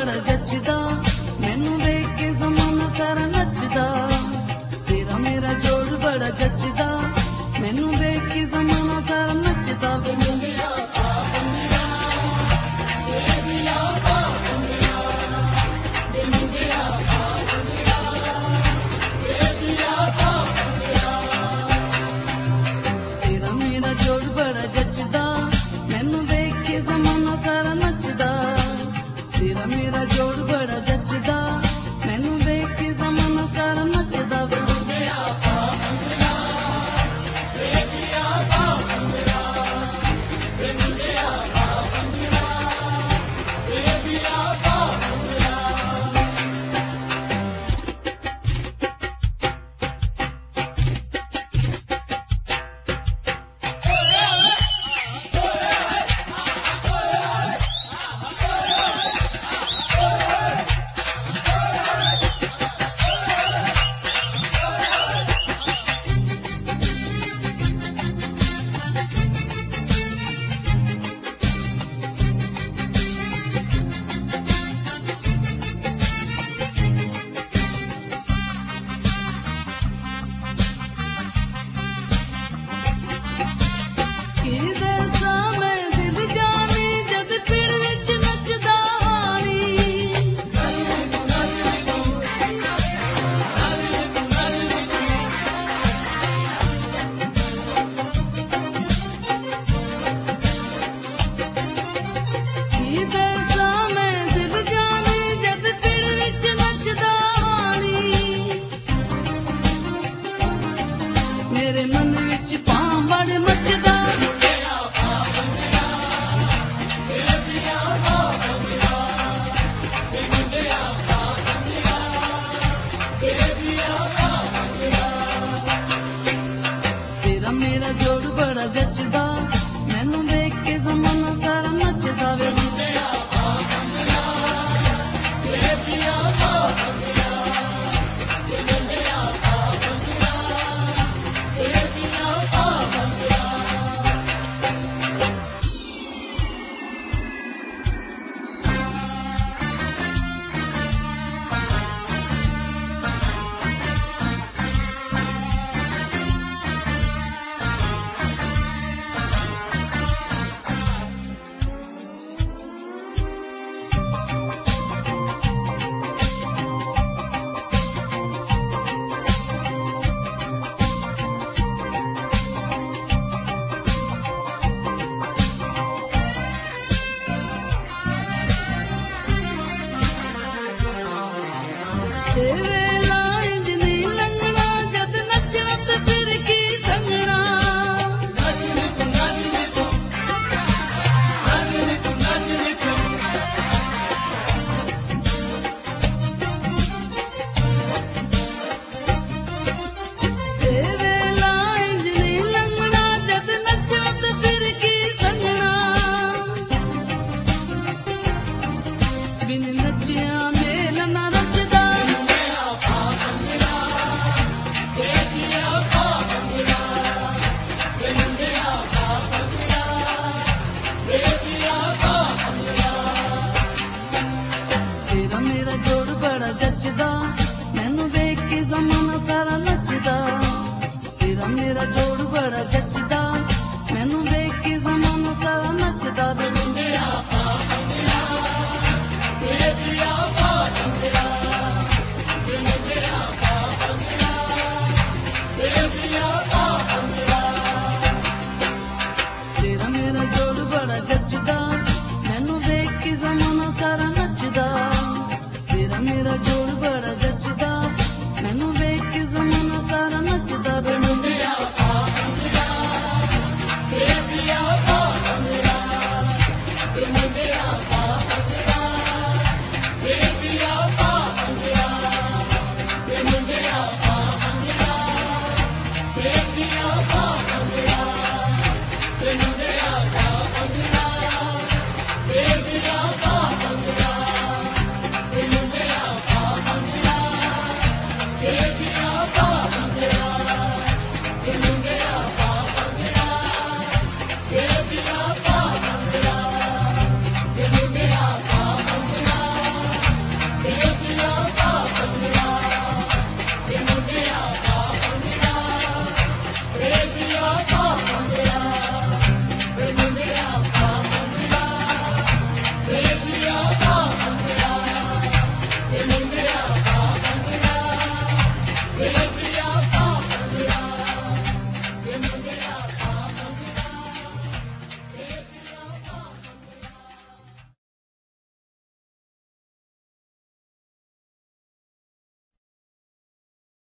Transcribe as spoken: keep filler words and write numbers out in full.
बड़ा जचदा, मैनू देख के ज़माना सारा नचदा। तेरा मेरा जोड़ बड़ा जचदा, मैनू देख के ज़माना सारा नचदा। वे मुंडिया पा भंगड़ा, वे दिया पा भंगड़ा, वे मुंडिया पा भंगड़ा, वे दिया पा भंगड़ा। तेरा मेरा जोड़ बड़ा जचदा, मैनू देख के ज़माना सारा नचदा। तेरा मेरा जोड़ बड़ा जचदा, मैनू देख के ज़माना सारा नचदा। वे मुंडिया पा भंगड़ा, वे दिया पा भंगड़ा, वे मुंडिया पा भंगड़ा, वे दिया पा भंगड़ा। मेरे मन विच पां बड़ मचदा, मुंडिया पा भंगड़ा, वे दिया पा भंगड़ा, वे मुंडिया पा भंगड़ा, वे दिया पा भंगड़ा। तेरा मेरा जोड़ बड़ा जचदा, मैनू देख के ज़माना सारा नचदा। वे मुंडिया पा भंगड़ा, वे दिया पा भंगड़ा, वे मुंडिया पा भंगड़ा, वे दिया पा भंगड़ा। तेरे लाइंज नी लंघना, जद नचना ते फिर की संगना। नचनी तू नचनी तू, नचनी तू नचनी तू। तेरे लाइंज नी लंघना, जद नचना ते फिर की संगना। बिन नचिया मेल ना रचदा, तेरा मेरा जोड़ बड़ा जचदा, मैनू देख के ज़माना सारा नचदा। तेरा मेरा जोड़ बड़ा जचदा, मैनू देख के ज़माना सारा नचदा। वे मुंडिया पा